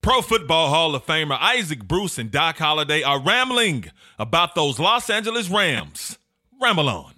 Pro Football Hall of Famer Isaac Bruce and Doc Holliday are rambling about those Los Angeles Rams. Ramble on.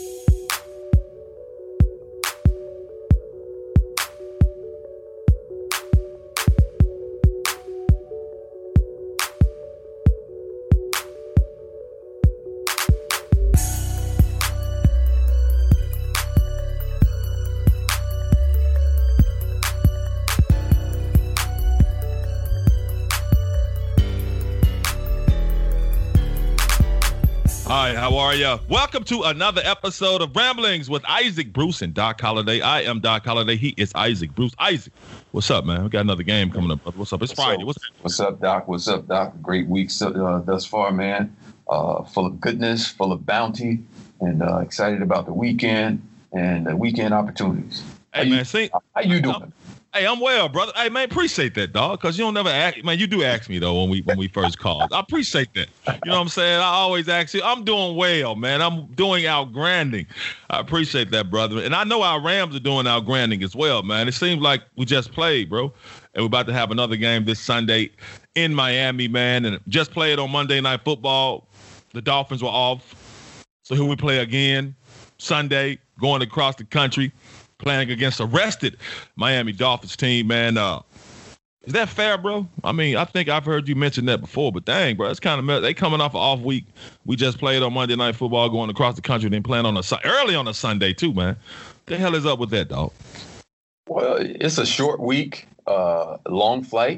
Hi, how are you? Welcome to another episode of Ramblings with Isaac Bruce and Doc Holliday. I am Doc Holliday. He is Isaac Bruce. Isaac, what's up, man? We got another game coming up. What's up? It's Friday. What's up, Doc? What's up, Doc? Great week thus far, man. Full of goodness, full of bounty, and excited about the weekend and the weekend opportunities. Hey, how you doing? Hey, I'm well, brother. Hey, man, appreciate that, dog, because you don't never ask. Man, you do ask me, though, when we first called. I appreciate that. You know what I'm saying? I always ask you. I'm doing well, man. I'm doing outgranding. I appreciate that, brother. And I know our Rams are doing outgranding as well, man. It seems like we just played, bro. And we're about to have another game this Sunday in Miami, man. And just played on Monday Night Football. The Dolphins were off. So here we play again Sunday, going across the country, playing against a rested Miami Dolphins team, man. Is that fair, bro? I mean, I think I've heard you mention that before, but dang, bro, it's kind of they coming off an off week. We just played on Monday Night Football, going across the country, then playing on early on a Sunday too, man. What the hell is up with that, dog? Well, it's a short week, long flight,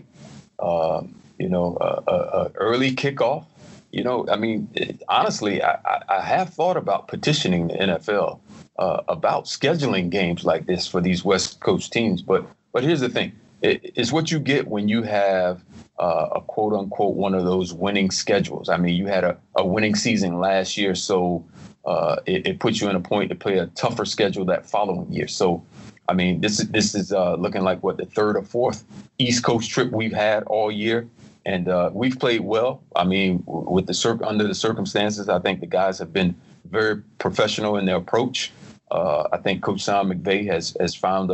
early kickoff. You know, I mean, honestly, I have thought about petitioning the NFL about scheduling games like this for these West Coast teams. But here's the thing. It's what you get when you have a quote unquote one of those winning schedules. I mean, you had a winning season last year, so it puts you in a point to play a tougher schedule that following year. So, I mean, this is looking like the third or fourth East Coast trip we've had all year. And we've played well. I mean, under the circumstances, I think the guys have been very professional in their approach. I think Coach Sean McVay has found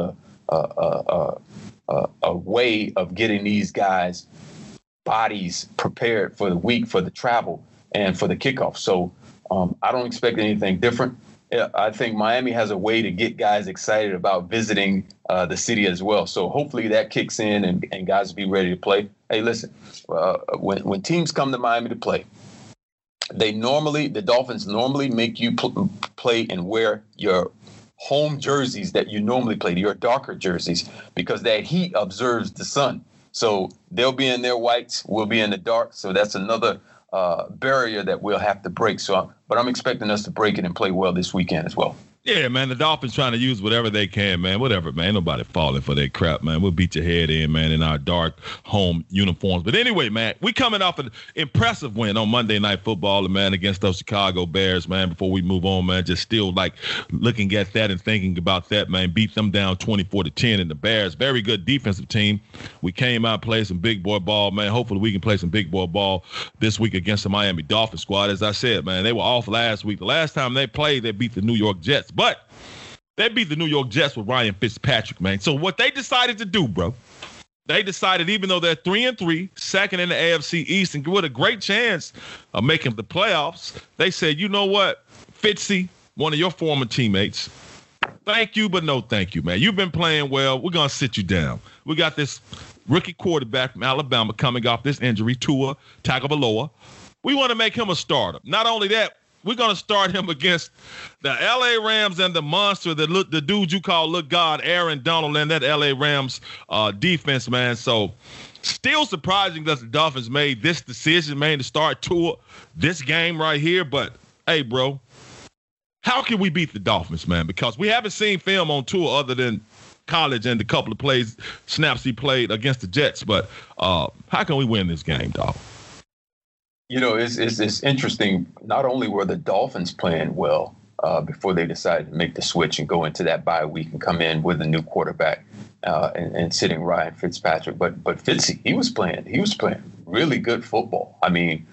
a way of getting these guys' bodies prepared for the week, for the travel, and for the kickoff. So I don't expect anything different. I think Miami has a way to get guys excited about visiting the city as well. So hopefully that kicks in and guys will be ready to play. Hey, listen, when teams come to Miami to play, the Dolphins normally make you play and wear your home jerseys that you normally play, your darker jerseys, because that heat observes the sun. So they'll be in their whites, we'll be in the dark. So that's another barrier that we'll have to break. But I'm expecting us to break it and play well this weekend as well. Yeah, man, the Dolphins trying to use whatever they can, man. Whatever, man. Ain't nobody falling for that crap, man. We'll beat your head in, man, in our dark home uniforms. But anyway, man, we coming off an impressive win on Monday Night Football, man, against those Chicago Bears, man. Before we move on, man, just still like looking at that and thinking about that, man. Beat them down 24-10, and the Bears, very good defensive team. We came out, played some big boy ball, man. Hopefully we can play some big boy ball this week against the Miami Dolphins squad. As I said, man, they were off last week. The last time they played, they beat the New York Jets. But they beat the New York Jets with Ryan Fitzpatrick, man. So what they decided to do, bro, they decided even though they're 3-3, second in the AFC East, and with a great chance of making the playoffs, they said, you know what, Fitzy, one of your former teammates, thank you, but no thank you, man. You've been playing well. We're going to sit you down. We got this rookie quarterback from Alabama coming off this injury, Tua Tagovailoa. We want to make him a starter. Not only that, we're going to start him against the L.A. Rams and the monster, the dude you call Look God, Aaron Donald, and that L.A. Rams defense, man. So still surprising that the Dolphins made this decision, man, to start Tua this game right here. But, hey, bro, how can we beat the Dolphins, man? Because we haven't seen film on Tua other than college and the couple of snaps he played against the Jets. But how can we win this game, dog? You know, it's interesting. Not only were the Dolphins playing well before they decided to make the switch and go into that bye week and come in with a new quarterback and sitting Ryan Fitzpatrick, but Fitzy, he was playing really good football. I mean,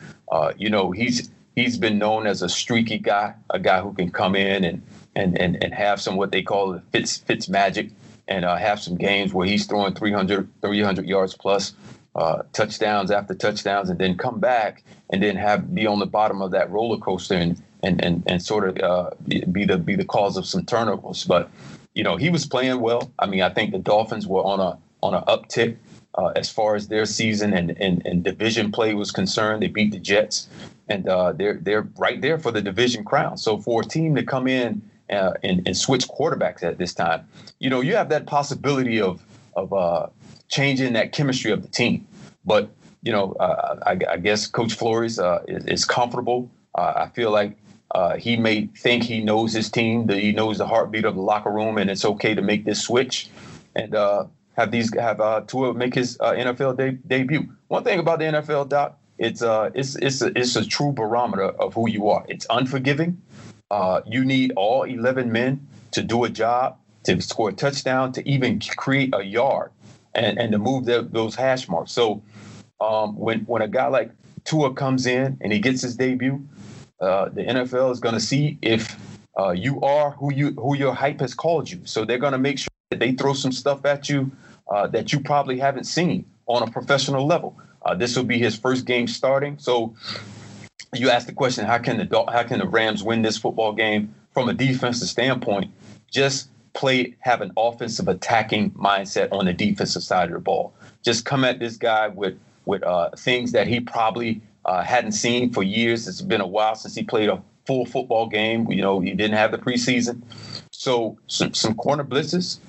he's been known as a streaky guy, a guy who can come in and have some what they call the Fitz magic and have some games where he's throwing 300 yards plus. touchdowns after touchdowns, and then come back and then be on the bottom of that roller coaster and sort of be the cause of some turnovers. But he was playing well. I mean, I think the Dolphins were on an uptick as far as their season and division play was concerned. They beat the Jets, and they're right there for the division crown. So for a team to come in and switch quarterbacks at this time, you have that possibility of changing that chemistry of the team. But I guess Coach Flores is comfortable. I feel like he may think he knows his team, that he knows the heartbeat of the locker room, and it's okay to make this switch and have Tua make his NFL debut. One thing about the NFL, Doc, it's a true barometer of who you are. It's unforgiving. You need all 11 men to do a job, to score a touchdown, to even create a yard, and to move those hash marks. So when a guy like Tua comes in and he gets his debut, the NFL is going to see if you are who your hype has called you. So they're going to make sure that they throw some stuff at you that you probably haven't seen on a professional level. This will be his first game starting. So you asked the question, how can the Rams win this football game from a defensive standpoint? Just have an offensive attacking mindset on the defensive side of the ball. Just come at this guy with things that he probably hadn't seen for years. It's been a while since he played a full football game. He didn't have the preseason. So some corner blitzes,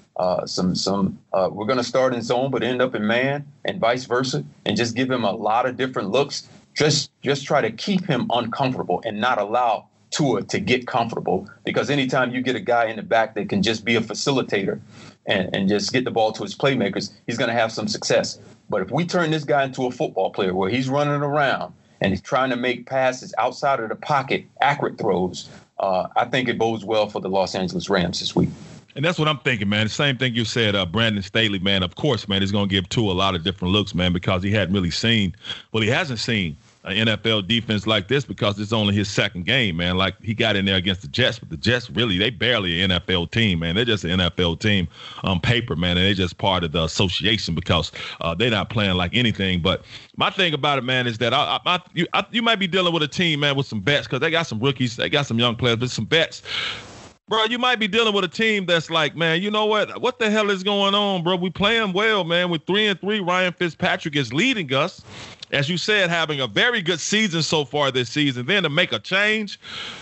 we're going to start in zone but end up in man, and vice versa, and just give him a lot of different looks. Just try to keep him uncomfortable and not allow Tua to get comfortable, because anytime you get a guy in the back that can just be a facilitator and just get the ball to his playmakers, he's going to have some success. But if we turn this guy into a football player where he's running around and he's trying to make passes outside of the pocket, accurate throws, I think it bodes well for the Los Angeles Rams this week. And that's what I'm thinking, man. The same thing you said, Brandon Staley, man. Of course, man, he's going to give Tua a lot of different looks, man, because he hadn't really seen – well, he hasn't seen an NFL defense like this because it's only his second game, man. Like, he got in there against the Jets, but the Jets really, they barely an NFL team, man. They're just an NFL team on paper, man, and they're just part of the association because they're not playing like anything. But my thing about it, man, is that you might be dealing with a team, man, with some vets, because they got some rookies, they got some young players, but some vets. Bro, you might be dealing with a team that's like, man, you know what? What the hell is going on, bro? We playing well, man. With 3-3, Ryan Fitzpatrick is leading us. As you said, having a very good season so far this season. Then to make a change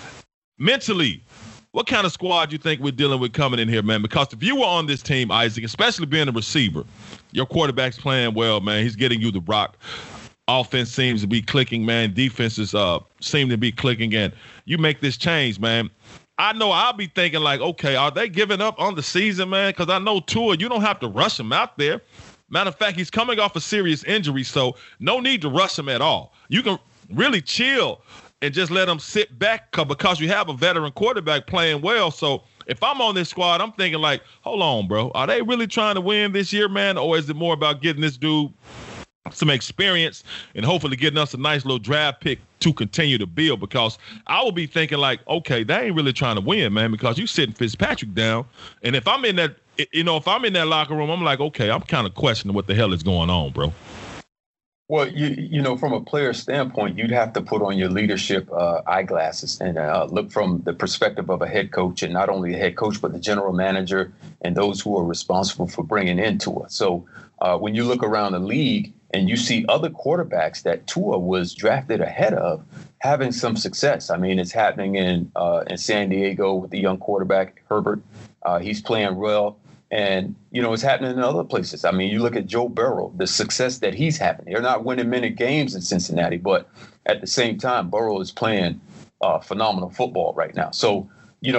mentally, what kind of squad you think we're dealing with coming in here, man? Because if you were on this team, Isaac, especially being a receiver, your quarterback's playing well, man. He's getting you the rock. Offense seems to be clicking, man. Defenses seem to be clicking, and you make this change, man. I know I'll be thinking like, okay, are they giving up on the season, man? Because I know Tua, you don't have to rush him out there. Matter of fact, he's coming off a serious injury, so no need to rush him at all. You can really chill and just let him sit back because you have a veteran quarterback playing well. So if I'm on this squad, I'm thinking like, hold on, bro. Are they really trying to win this year, man? Or is it more about getting this dude some experience and hopefully getting us a nice little draft pick to continue to build? Because I will be thinking like, okay, they ain't really trying to win, man, because you sitting Fitzpatrick down. And if I'm in that, if I'm in that locker room, I'm like, okay, I'm kind of questioning what the hell is going on, bro. Well, from a player standpoint, you'd have to put on your leadership eyeglasses and look from the perspective of a head coach, and not only the head coach, but the general manager and those who are responsible for bringing in Tua. So when you look around the league and you see other quarterbacks that Tua was drafted ahead of having some success. I mean, it's happening in San Diego with the young quarterback, Herbert. He's playing well. And, it's happening in other places. I mean, you look at Joe Burrow, the success that he's having. They're not winning many games in Cincinnati, but at the same time, Burrow is playing phenomenal football right now. So,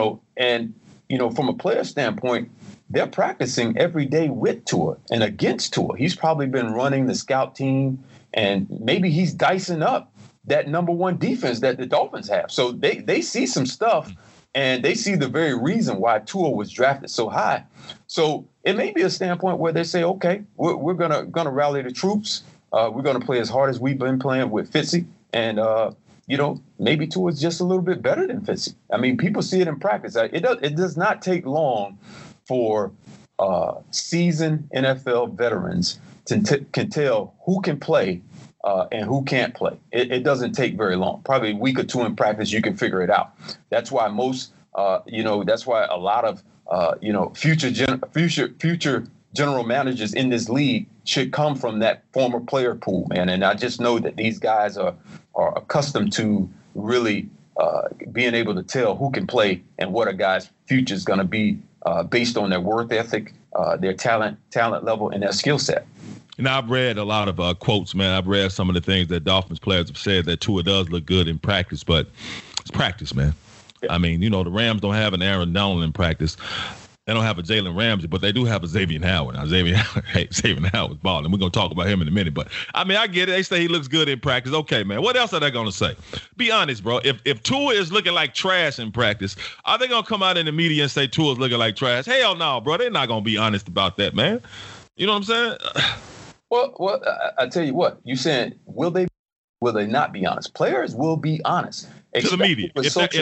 from a player standpoint, they're practicing every day with Tua and against Tua. He's probably been running the scout team, and maybe he's dicing up that number one defense that the Dolphins have. So they see some stuff, and they see the very reason why Tua was drafted so high. So it may be a standpoint where they say, okay, we're gonna rally the troops. We're gonna play as hard as we've been playing with Fitzy, and maybe Tua is just a little bit better than Fitzy. I mean, people see it in practice. It does not take long for seasoned NFL veterans can tell who can play and who can't play. It doesn't take very long. Probably a week or two in practice, you can figure it out. That's why that's why a lot of future general managers in this league should come from that former player pool, man. And I just know that these guys are accustomed to really being able to tell who can play and what a guy's future is going to be based on their work ethic, their talent level, and their skill set. And I've read a lot of quotes, man. I've read some of the things that Dolphins players have said that Tua does look good in practice, but it's practice, man. Yeah. I mean, the Rams don't have an Aaron Donald in practice. They don't have a Jalen Ramsey, but they do have a Xavier Howard. Now, Xavier Howard's balling. We're going to talk about him in a minute. But, I mean, I get it. They say he looks good in practice. Okay, man. What else are they going to say? Be honest, bro. If Tua is looking like trash in practice, are they going to come out in the media and say Tua's looking like trash? Hell no, bro. They're not going to be honest about that, man. You know what I'm saying? Well, I tell you what. You saying, will they not be honest? Players will be honest. To the media.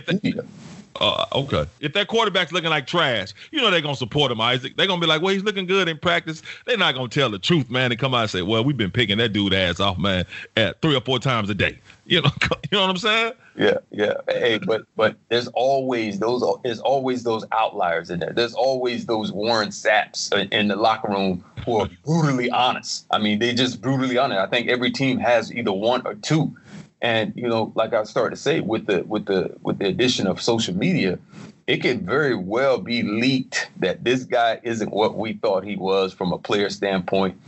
Okay. If that quarterback's looking like trash, they're going to support him, Isaac. They're going to be like, well, he's looking good in practice. They're not going to tell the truth, man, and come out and say, well, we've been picking that dude ass off, man, at 3 or 4 times a day. You know what I'm saying? Yeah. Hey, but there's always those outliers in there. There's always those Warren Sapps in the locker room who are brutally honest. I mean, they just brutally honest. I think every team has either one or two. And, like I started to say, with the addition of social media, it could very well be leaked that this guy isn't what we thought he was from a player standpoint.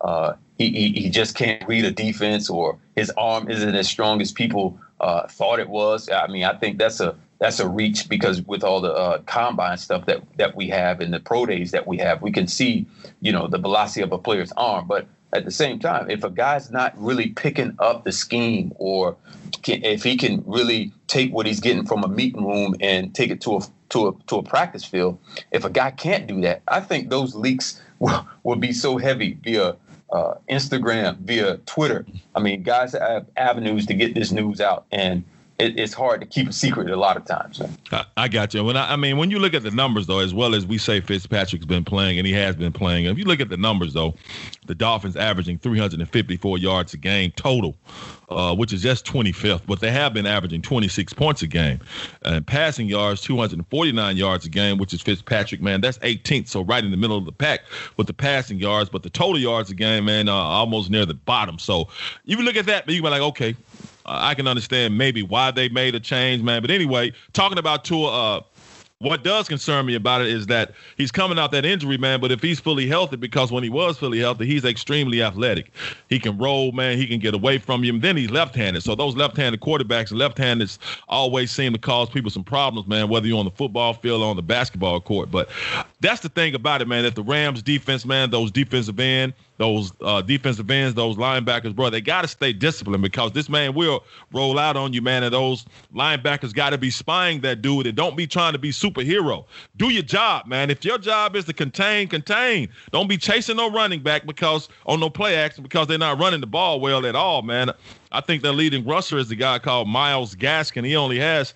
He just can't read a defense, or his arm isn't as strong as people thought it was. I mean, I think that's a reach, because with all the combine stuff that we have and the pro days that we have, we can see, the velocity of a player's arm. But at the same time, if a guy's not really picking up the scheme, or if he can really take what he's getting from a meeting room and take it to a practice field, if a guy can't do that, I think those leaks will be so heavy via Instagram, via Twitter. I mean, guys have avenues to get this news out, and it's hard to keep a secret a lot of times. I got you. When you look at the numbers, though, as well as we say Fitzpatrick's been playing, and he has been playing, if you look at the numbers, though, the Dolphins averaging 354 yards a game total, which is just 25th, but they have been averaging 26 points a game. And passing yards, 249 yards a game, which is Fitzpatrick, man, that's 18th, so right in the middle of the pack with the passing yards. But the total yards a game, man, almost near the bottom. So you look at that, but you be like, okay, I can understand maybe why they made a change, man. But anyway, talking about Tua, what does concern me about it is that he's coming out that injury, man. But if he's fully healthy, because when he was fully healthy, he's extremely athletic. He can roll, man. He can get away from you. And then he's left-handed. So those left-handed quarterbacks and left-handeds always seem to cause people some problems, man, whether you're on the football field or on the basketball court. But that's the thing about it, man, that the Rams defense, man, those defensive ends, those linebackers, bro, they got to stay disciplined, because this man will roll out on you, man, and those linebackers got to be spying that dude, and don't be trying to be superhero. Do your job, man. If your job is to contain. Don't be chasing no running back on no play action, because they're not running the ball well at all, man. I think their leading rusher is the guy called Myles Gaskin. He only has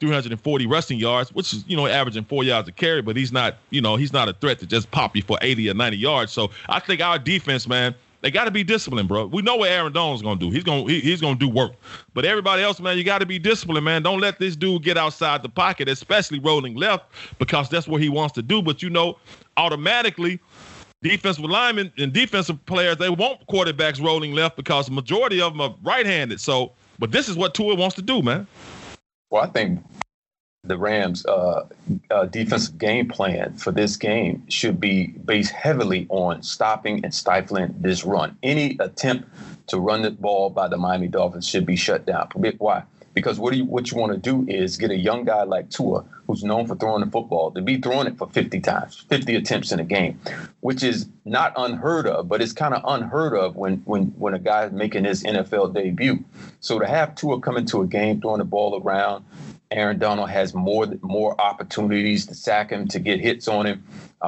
340 rushing yards, which is, averaging 4 yards a carry, but he's not a threat to just pop you for 80 or 90 yards. So I think our defense, man, they got to be disciplined, bro. We know what Aaron Donald's going to do. He's going to do work. But everybody else, man, you got to be disciplined, man. Don't let this dude get outside the pocket, especially rolling left, because that's what he wants to do. But, automatically, defensive linemen and defensive players, they want quarterbacks rolling left, because the majority of them are right-handed. So, but this is what Tua wants to do, man. Well, I think the Rams' defensive game plan for this game should be based heavily on stopping and stifling this run. Any attempt to run the ball by the Miami Dolphins should be shut down. Why? Because what you want to do is get a young guy like Tua, who's known for throwing the football, to be throwing it for 50 attempts in a game, which is not unheard of, but it's kind of unheard of when a guy is making his NFL debut. So to have Tua come into a game throwing the ball around, Aaron Donald has more opportunities to sack him, to get hits on him.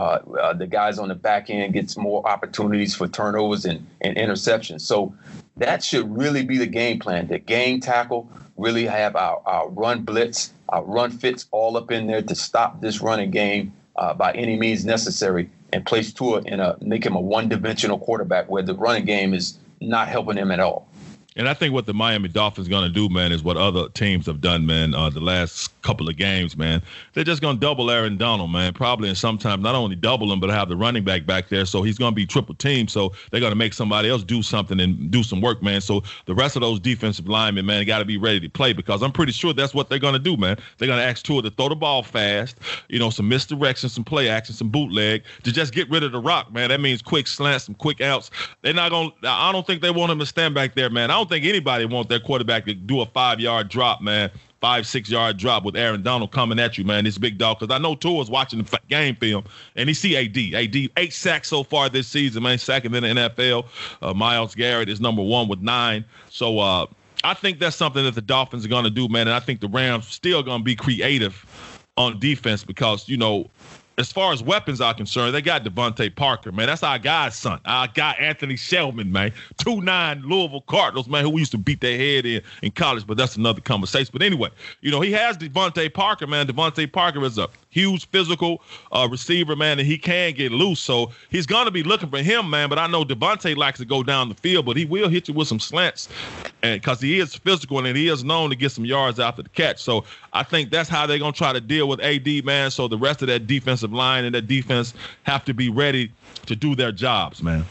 The guys on the back end gets more opportunities for turnovers and interceptions. So that should really be the game plan, the gang tackle, really have our run blitz, our run fits all up in there to stop this running game by any means necessary. and place Tua make him a one-dimensional quarterback where the running game is not helping him at all. And I think what the Miami Dolphins going to do, man, is what other teams have done, man, the last couple of games, man. They're just going to double Aaron Donald, man, probably, and sometimes not only double him, but have the running back there. So he's going to be triple teamed. So they're going to make somebody else do something and do some work, man. So the rest of those defensive linemen, man, got to be ready to play because I'm pretty sure that's what they're going to do, man. They're going to ask Tua to throw the ball fast, some misdirection, some play action, some bootleg to just get rid of the rock, man. That means quick slants, some quick outs. They're not going to – I don't think they want him to stand back there, man. I don't think anybody wants their quarterback to do a 5-yard drop, man. 5-6 yard drop with Aaron Donald coming at you, man. This big dog, because I know Tua's watching the game film, and he see AD. 8 sacks so far this season, man. Second in the NFL. Myles Garrett is number 1 with 9. So I think that's something that the Dolphins are going to do, man. And I think the Rams still going to be creative on defense because, as far as weapons are concerned, they got Devontae Parker, man. That's our guy's son. Our guy, Anthony Shellman, man. 2'9" Louisville Cardinals, man, who we used to beat their head in college, but that's another conversation. But anyway, he has Devontae Parker, man. Devontae Parker is a huge physical receiver, man, and he can get loose. So he's going to be looking for him, man. But I know Devontae likes to go down the field, but he will hit you with some slants because he is physical and he is known to get some yards after the catch. So I think that's how they're going to try to deal with AD, man. So the rest of that defensive line and that defense have to be ready to do their jobs, man.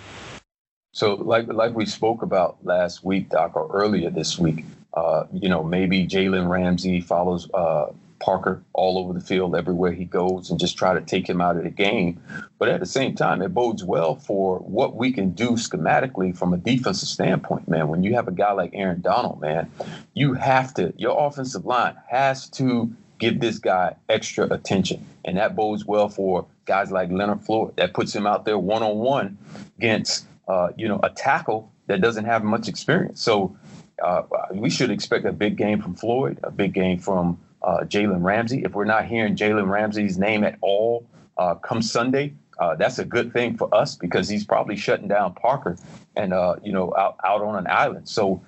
So like we spoke about last week, Doc, or earlier this week, maybe Jalen Ramsey follows Parker all over the field everywhere he goes and just try to take him out of the game. But at the same time, it bodes well for what we can do schematically from a defensive standpoint, man. When you have a guy like Aaron Donald, man, your offensive line has to give this guy extra attention. And that bodes well for guys like Leonard Floyd. That puts him out there one-on-one against, a tackle that doesn't have much experience. So we should expect a big game from Floyd, a big game from Jalen Ramsey. If we're not hearing Jalen Ramsey's name at all come Sunday, that's a good thing for us because he's probably shutting down Parker and, out on an island. So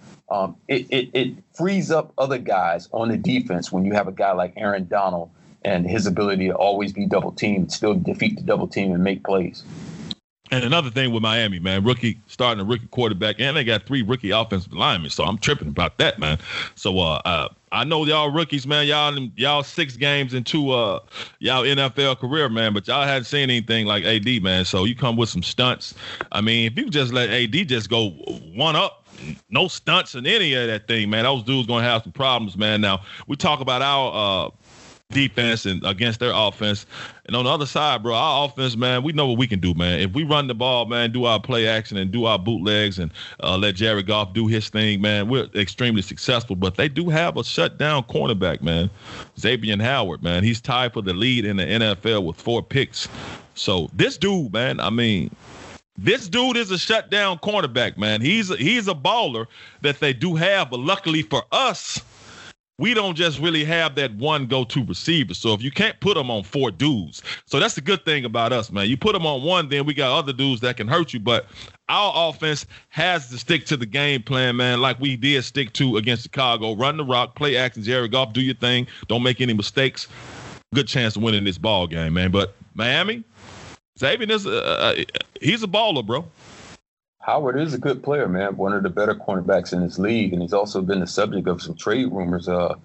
it frees up other guys on the defense when you have a guy like Aaron Donald and his ability to always be double teamed, still defeat the double team and make plays. And another thing with Miami, man, starting a rookie quarterback, and they got 3 rookie offensive linemen, so I'm tripping about that, man. So I know y'all rookies, man. Y'all 6 games into y'all NFL career, man, but y'all hadn't seen anything like AD, man. So you come with some stunts. I mean, if you just let AD just go one up, no stunts in any of that thing, man, those dudes gonna have some problems, man. Now we talk about our defense and against their offense. And on the other side, bro, our offense, man, we know what we can do, man. If we run the ball, man, do our play action and do our bootlegs and let Jared Goff do his thing, man, we're extremely successful. But they do have a shutdown cornerback, man, Xavier Howard, man. He's tied for the lead in the NFL with 4 picks. So this dude, man, this dude is a shutdown cornerback, man. He's a baller that they do have, but luckily for us, we don't just really have that one go-to receiver. So if you can't put them on 4 dudes, so that's the good thing about us, man. You put them on one, then we got other dudes that can hurt you. But our offense has to stick to the game plan, man, like we did stick to against Chicago. Run the rock, play action, Jared Goff, do your thing. Don't make any mistakes. Good chance of winning this ball game, man. But Miami, Xavier is he's a baller, bro. Howard is a good player, man. One of the better cornerbacks in this league, and he's also been the subject of some trade rumors, of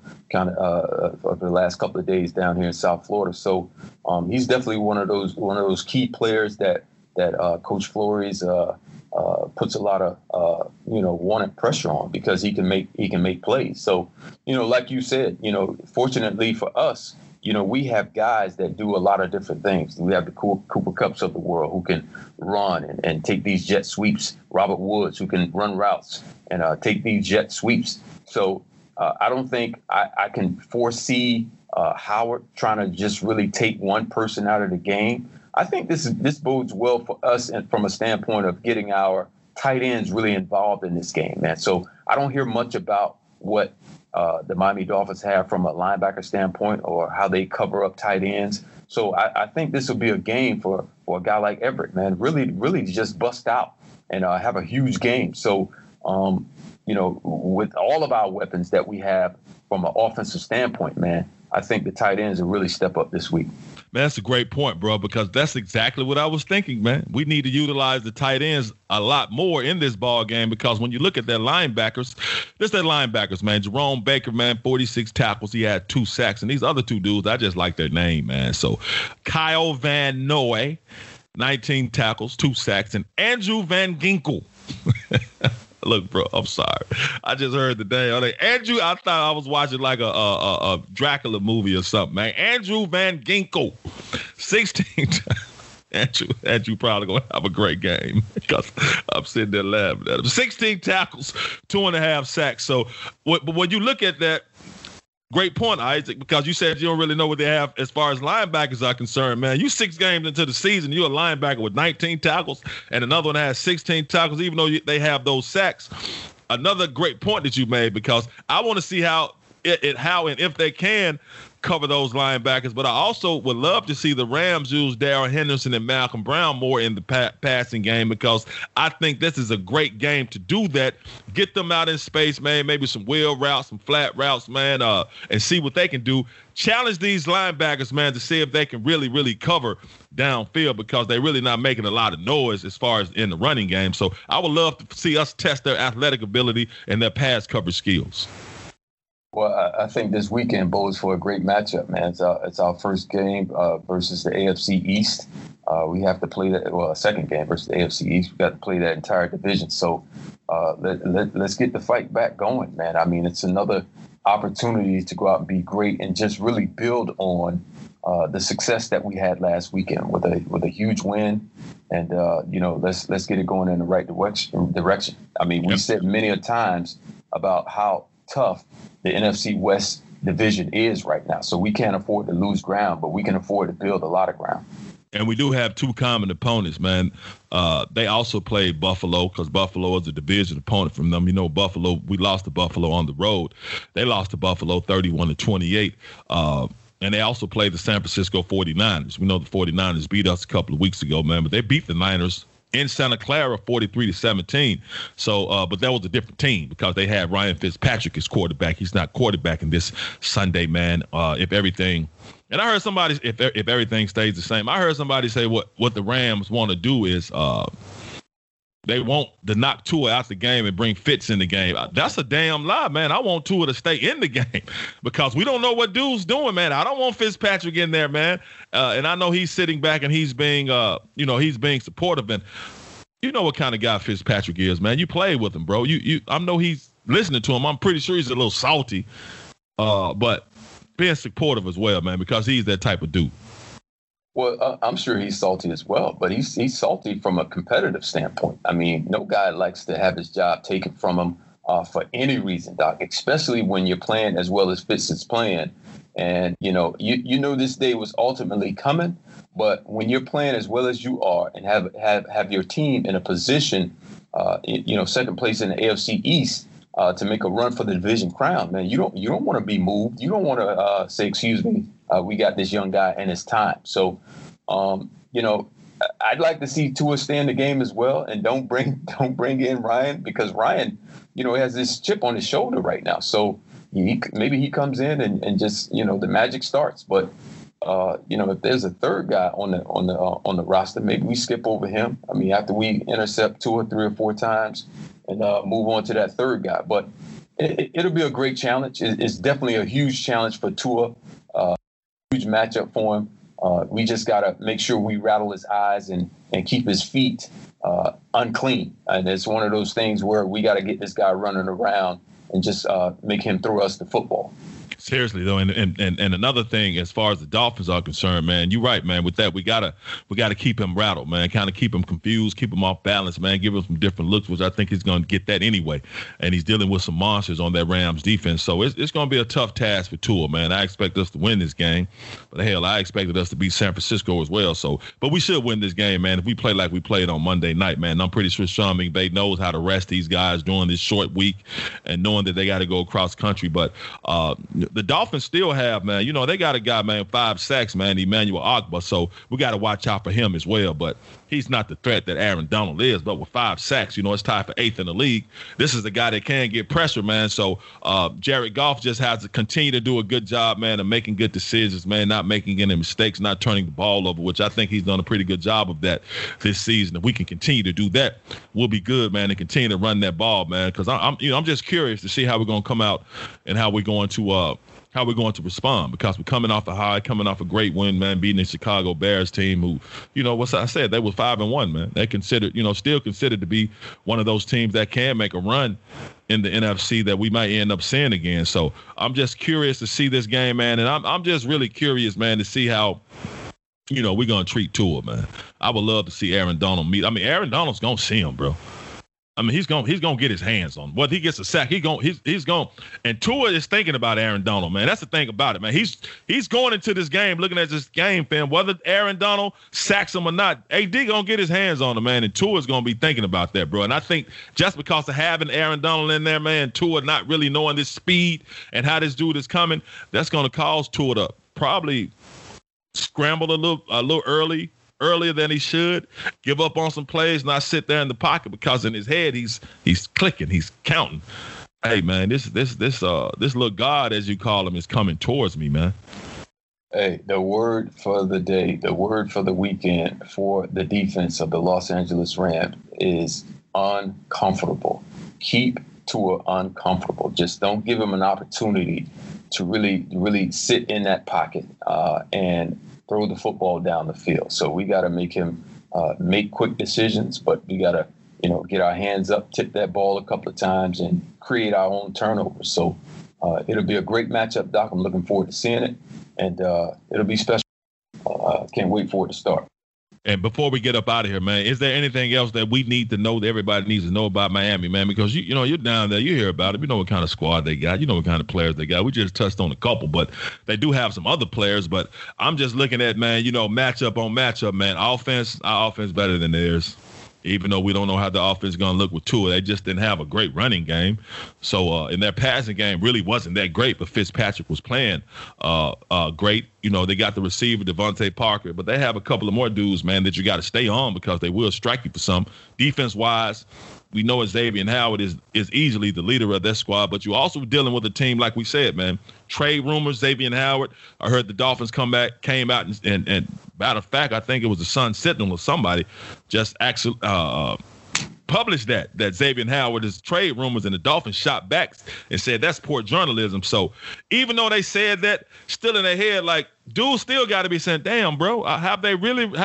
the last couple of days down here in South Florida. So he's definitely one of those key players that Coach Flores puts a lot of wanted pressure on because he can make plays. So like you said, fortunately for us, we have guys that do a lot of different things. We have the Cooper Kupps of the world who can run and take these jet sweeps. Robert Woods, who can run routes and take these jet sweeps. So I don't think I can foresee Howard trying to just really take one person out of the game. I think this bodes well for us and from a standpoint of getting our tight ends really involved in this game, man. So I don't hear much about what the Miami Dolphins have from a linebacker standpoint or how they cover up tight ends. So I think this will be a game for a guy like Everett, man, really just bust out and have a huge game. So, with all of our weapons that we have from an offensive standpoint, man, I think the tight ends will really step up this week. Man, that's a great point, bro, because that's exactly what I was thinking, man. We need to utilize the tight ends a lot more in this ball game because when you look at their linebackers, man. Jerome Baker, man, 46 tackles. He had 2 sacks. And these other 2 dudes, I just like their name, man. So Kyle Van Noy, 19 tackles, 2 sacks, and Andrew Van Ginkel. Look, bro, I'm sorry. I just heard the name. Andrew, I thought I was watching like a Dracula movie or something, man. Andrew Van Ginkel, 16. Andrew probably going to have a great game because I'm sitting there laughing at him. 16 tackles, 2.5 sacks. So but when you look at that, great point, Isaac, because you said you don't really know what they have as far as linebackers are concerned, man. You 6 games into the season, you're a linebacker with 19 tackles, and another one has 16 tackles, even though they have those sacks. Another great point that you made, because I want to see how and if they can cover those linebackers. But I also would love to see the Rams use Darrell Henderson and Malcolm Brown more in the passing game, because I think this is a great game to do that. Get them out in space, man, maybe some wheel routes, some flat routes, man, and see what they can do. Challenge these linebackers, man, to see if they can really, really cover downfield, because they're really not making a lot of noise as far as in the running game. So I would love to see us test their athletic ability and their pass coverage skills. Well, I think this weekend bodes for a great matchup, man. It's our first game versus the AFC East. We have to play that. Well, a second game versus the AFC East. We got to play that entire division. So let's get the fight back going, man. I mean, it's another opportunity to go out and be great and just really build on the success that we had last weekend with a huge win. And let's get it going in the right direction. I mean, we said many a times about how tough the NFC West division is right now. So we can't afford to lose ground, but we can afford to build a lot of ground. And we do have 2 common opponents, man. They also play Buffalo, because Buffalo is a division opponent from them. You know, Buffalo, we lost to Buffalo on the road. They lost to Buffalo 31-28. And they also played the San Francisco 49ers. We know the 49ers beat us a couple of weeks ago, man, but they beat the Niners in Santa Clara 43-17. So, but that was a different team because they had Ryan Fitzpatrick as quarterback. He's not quarterbacking this Sunday, man. If everything, and I heard somebody, if everything stays the same, I heard somebody say what the Rams want to do is they want to knock Tua out the game and bring Fitz in the game. That's a damn lie, man. I want Tua to stay in the game because we don't know what dude's doing, man. I don't want Fitzpatrick in there, man. And I know he's sitting back and he's being, he's being supportive. And you know what kind of guy Fitzpatrick is, man. You play with him, bro. I know he's listening to him. I'm pretty sure he's a little salty, but being supportive as well, man, because he's that type of dude. Well, I'm sure he's salty as well, but he's salty from a competitive standpoint. I mean, no guy likes to have his job taken from him for any reason, Doc, especially when you're playing as well as Fitz is playing. And, you know this day was ultimately coming, but when you're playing as well as you are and have your team in a position, second place in the AFC East, to make a run for the division crown, man, you don't want to be moved. You don't want to say, excuse me, we got this young guy and it's time. So, I'd like to see Tua stay in the game as well, and don't bring in Ryan, because Ryan, has this chip on his shoulder right now. So maybe he comes in and just the magic starts. But if there's a third guy on the roster, maybe we skip over him. I mean, after we intercept Tua 3 or 4 times and move on to that third guy. But it'll be a great challenge. It's definitely a huge challenge for Tua. Huge matchup for him. We just got to make sure we rattle his eyes and keep his feet unclean. And it's one of those things where we got to get this guy running around and just make him throw us the football. Seriously though, and another thing, as far as the Dolphins are concerned, man, you're right, man. With that, we gotta keep him rattled, man. Kind of keep him confused, keep him off balance, man. Give him some different looks, which I think he's gonna get that anyway. And he's dealing with some monsters on that Rams defense, so it's gonna be a tough task for Tua, man. I expect us to win this game, but hell, I expected us to beat San Francisco as well. So, but we should win this game, man. If we play like we played on Monday night, man, I'm pretty sure Sean McVay knows how to rest these guys during this short week and knowing that they got to go across country, but the Dolphins still have, man, they got a guy, man, 5 sacks, man, Emmanuel Ogbah. So we got to watch out for him as well. But he's not the threat that Aaron Donald is. But with 5 sacks, it's tied for 8th in the league. This is the guy that can get pressure, man. So Jared Goff just has to continue to do a good job, man, of making good decisions, man, not making any mistakes, not turning the ball over, which I think he's done a pretty good job of that this season. If we can continue to do that, we'll be good, man, and continue to run that ball, man. Because I'm just curious to see how we're going to come out and how we're going to respond, because we're coming off a high, coming off a great win, man, beating the Chicago Bears team who, what I said, they were 5-1, man. They still considered to be one of those teams that can make a run in the NFC that we might end up seeing again. So I'm just curious to see this game, man, and I'm just really curious, man, to see how we're going to treat Tua, man. I would love to see Aaron Donald meet. I mean, Aaron Donald's going to see him, bro. I mean, he's going to get his hands on. Whether he gets a sack, he's going. And Tua is thinking about Aaron Donald, man. That's the thing about it, man. He's going into this game looking at this game film. Whether Aaron Donald sacks him or not, AD going to get his hands on him, man. And Tua's going to be thinking about that, bro. And I think just because of having Aaron Donald in there, man, Tua not really knowing this speed and how this dude is coming, that's going to cause Tua to probably scramble a little earlier than he should, give up on some plays, not sit there in the pocket, because in his head he's clicking, he's counting. Hey, man, this little God, as you call him, is coming towards me, man. Hey, the word for the day, the word for the weekend for the defense of the Los Angeles Rams is uncomfortable. Keep Tua uncomfortable. Just don't give him an opportunity to really sit in that pocket and throw the football down the field. So we got to make him make quick decisions, but we got to, get our hands up, tip that ball a couple of times, and create our own turnovers. So it'll be a great matchup, Doc. I'm looking forward to seeing it, and it'll be special. Can't wait for it to start. And before we get up out of here, man, is there anything else that we need to know, that everybody needs to know about Miami, man? Because, you're down there. You hear about it. You know what kind of squad they got. You know what kind of players they got. We just touched on a couple, but they do have some other players. But I'm just looking at, man, matchup on matchup, man. Our offense better than theirs. Even though we don't know how the offense is going to look with Tua, they just didn't have a great running game. So, and their passing game really wasn't that great, but Fitzpatrick was playing great. They got the receiver, Devontae Parker, but they have a couple of more dudes, man, that you got to stay on, because they will strike you for some. Defense-wise, we know Xavier Howard is easily the leader of that squad, but you're also dealing with a team, like we said, man. Trade rumors, Xavier Howard. I heard the Dolphins came out and matter of fact, I think it was the Sun Sentinel or somebody just actually published that Xavier Howard is trade rumors, and the Dolphins shot back and said that's poor journalism. So even though they said that, still in their head, like, dudes still got to be saying, damn, bro, have we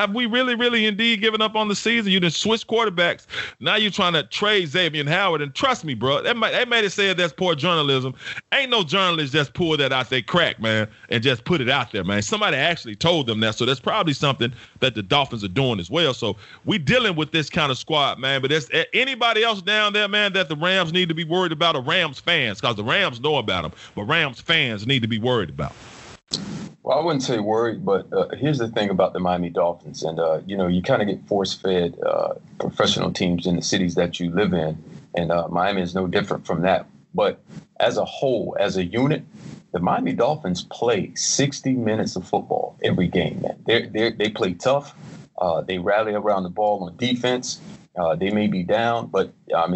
really indeed given up on the season? You done switched quarterbacks. Now you're trying to trade Xavier Howard. And trust me, bro, they made it say that's poor journalism. Ain't no journalist just pull that out their crack, man, and just put it out there, man. Somebody actually told them that. So that's probably something that the Dolphins are doing as well. So we dealing with this kind of squad, man. But there's anybody else down there, man, that the Rams need to be worried about, or Rams fans, because the Rams know about them, but Rams fans need to be worried about. Well, I wouldn't say worried, but here's the thing about the Miami Dolphins. And, you kind of get force-fed professional teams in the cities that you live in. And Miami is no different from that. But as a whole, as a unit, the Miami Dolphins play 60 minutes of football every game, man. They play tough. They rally around the ball on defense. They may be down, but,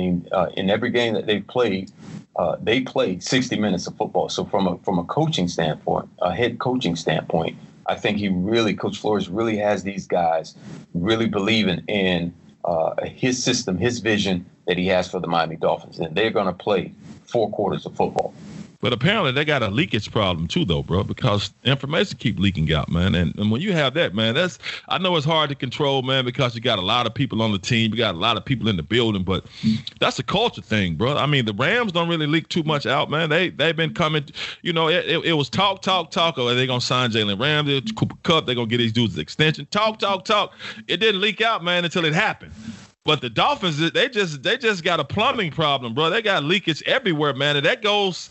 in every game that they've played, they played 60 minutes of football. So from a coaching standpoint, a head coaching standpoint, I think Coach Flores really has these guys really believing in his system, his vision that he has for the Miami Dolphins. And they're going to play 4 quarters of football. But apparently they got a leakage problem too, though, bro, because information keep leaking out, man. And when you have that, man, I know it's hard to control, man, because you got a lot of people on the team, you got a lot of people in the building, but that's a culture thing, bro. I mean, the Rams don't really leak too much out, man. They've been coming, it was talk. Are they gonna sign Jalen Ramsey, Cooper Kupp? They're gonna get these dudes an extension. Talk. It didn't leak out, man, until it happened. But the Dolphins, they just got a plumbing problem, bro. They got leakage everywhere, man, and that goes.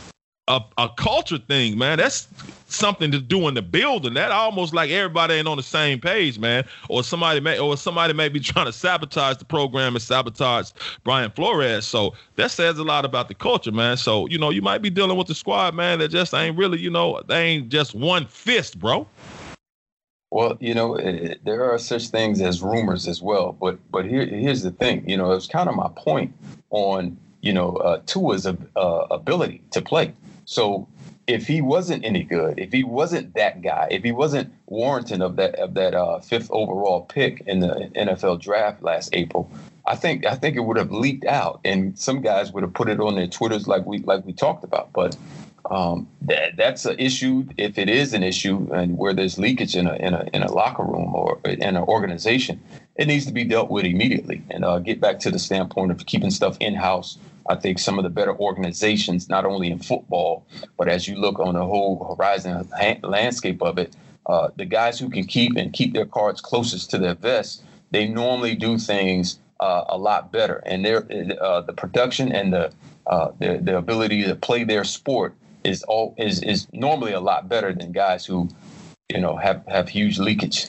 A culture thing, man. That's something to do in the building. That almost like everybody ain't on the same page, man. Or somebody may be trying to sabotage the program and sabotage Brian Flores. So that says a lot about the culture, man. So you might be dealing with the squad, man, that just ain't really, they ain't just one fist, bro. Well, there are such things as rumors as well. But here's the thing. It was kind of my point on Tua's ability to play. So if he wasn't any good, if he wasn't that guy, if he wasn't warranted of that fifth overall pick in the NFL draft last April, I think it would have leaked out, and some guys would have put it on their Twitters like we talked about. But that's an issue. If it is an issue, and where there's leakage in a locker room or in an organization, it needs to be dealt with immediately. And get back to the standpoint of keeping stuff in house. I think some of the better organizations, not only in football, but as you look on the whole horizon landscape of it, the guys who can keep their cards closest to their vest, they normally do things a lot better, and the production and the ability to play their sport is normally a lot better than guys who have huge leakage.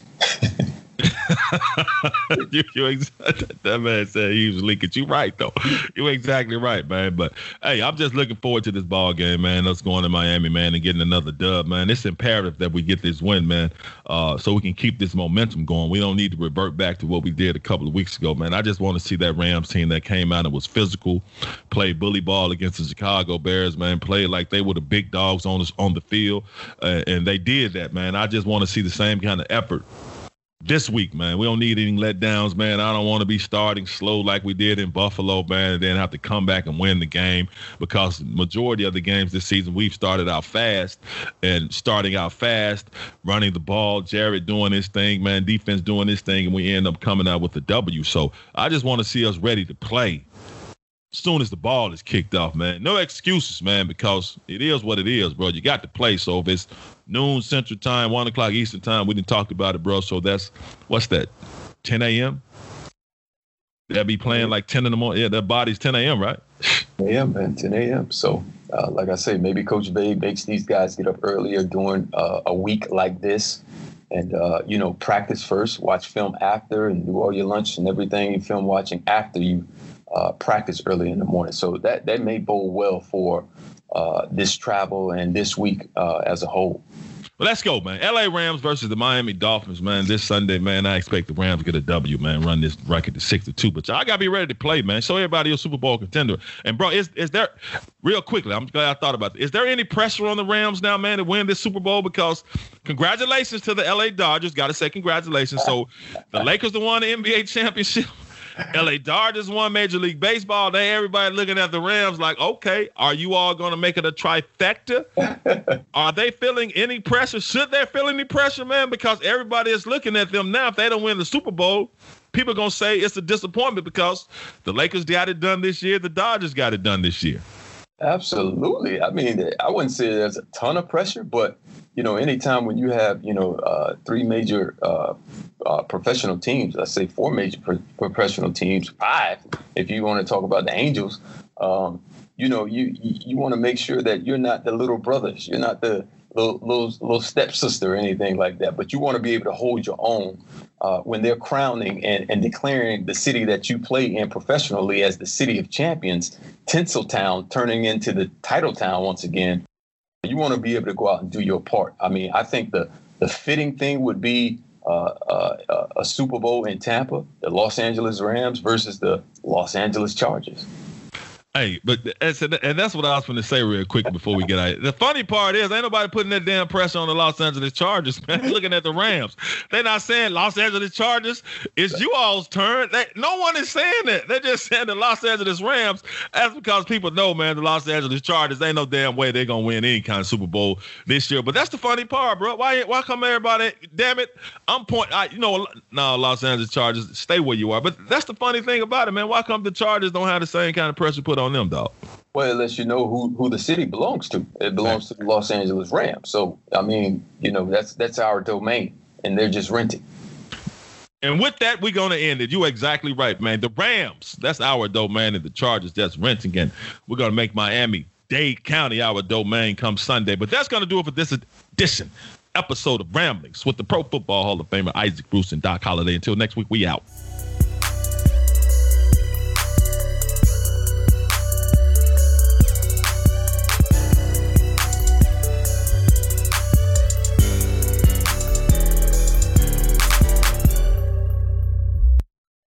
That man said he was leaking. You right though. You're exactly right, man. But hey, I'm just looking forward to this ball game, man. Us going to Miami, man, and getting another dub, man. It's imperative that we get this win, man, so we can keep this momentum going. We don't need to revert back to what we did a couple of weeks ago, man. I just want to see that Rams team that came out and was physical, played bully ball against the Chicago Bears, man, played like they were the big dogs on the field, and they did that, man. I just want to see the same kind of effort this week, man. We don't need any letdowns, man. I don't want to be starting slow like we did in Buffalo, man, and then have to come back and win the game, because the majority of the games this season, we've started out fast, running the ball, Jared doing his thing, man, defense doing his thing, and we end up coming out with the W. So I just want to see us ready to play as soon as the ball is kicked off, man. No excuses, man, because it is what it is, bro. You got to play. So if it's noon Central Time, 1 o'clock Eastern Time, we didn't talk about it, bro. So that's, what's that, 10 a.m.? They'll be playing like 10 in the morning. Yeah, their body's 10 a.m., right? Yeah, man, 10 a.m. So, like I say, maybe Coach Bay makes these guys get up earlier during a week like this and, practice first, watch film after, and do all your lunch and everything, film watching after you practice early in the morning. So that may bode well for this travel and this week as a whole. Well, let's go, man. LA Rams versus the Miami Dolphins, man. This Sunday, man, I expect the Rams to get a W, man, run this record to 6-2. But y'all got to be ready to play, man. Show everybody you're a Super Bowl contender. And, bro, is there, real quickly, I'm glad I thought about this. Is there any pressure on the Rams now, man, to win this Super Bowl? Because congratulations to the LA Dodgers. Got to say congratulations. So the Lakers won the NBA championship. LA Dodgers won Major League Baseball. Everybody looking at the Rams like, okay, are you all going to make it a trifecta? Are they feeling any pressure? Should they feel any pressure, man? Because everybody is looking at them now. If they don't win the Super Bowl, people are going to say it's a disappointment because the Lakers got it done this year. The Dodgers got it done this year. Absolutely. I mean, I wouldn't say there's a ton of pressure, but, anytime when you have, three major professional teams, let's say four major professional teams, 5, if you want to talk about the Angels, you want to make sure that you're not the little brothers. You're not the little stepsister or anything like that. But you want to be able to hold your own when they're crowning and declaring the city that you play in professionally as the city of champions, Tinseltown turning into the title town once again. You want to be able to go out and do your part. I mean, I think the fitting thing would be a Super Bowl in Tampa, the Los Angeles Rams versus the Los Angeles Chargers. Hey, but and that's what I was going to say real quick before we get out. The funny part is ain't nobody putting that damn pressure on the Los Angeles Chargers, man. Looking at the Rams. They're not saying Los Angeles Chargers, it's you all's turn. No one is saying that. They're just saying the Los Angeles Rams. That's because people know, man, the Los Angeles Chargers, ain't no damn way they're going to win any kind of Super Bowl this year. But that's the funny part, bro. Why come everybody, damn it, no, Los Angeles Chargers, stay where you are. But that's the funny thing about it, man. Why come the Chargers don't have the same kind of pressure put on them, dog? Well, it lets you know who the city belongs to. It belongs to the Los Angeles Rams. So, I mean, that's our domain, and they're just renting. And with that, we're going to end it. You're exactly right, man. The Rams, that's our domain, and the Chargers, that's renting. And we're going to make Miami-Dade County our domain come Sunday. But that's going to do it for this episode of Ramblings with the Pro Football Hall of Famer Isaac Bruce and Doc Holliday. Until next week, we out.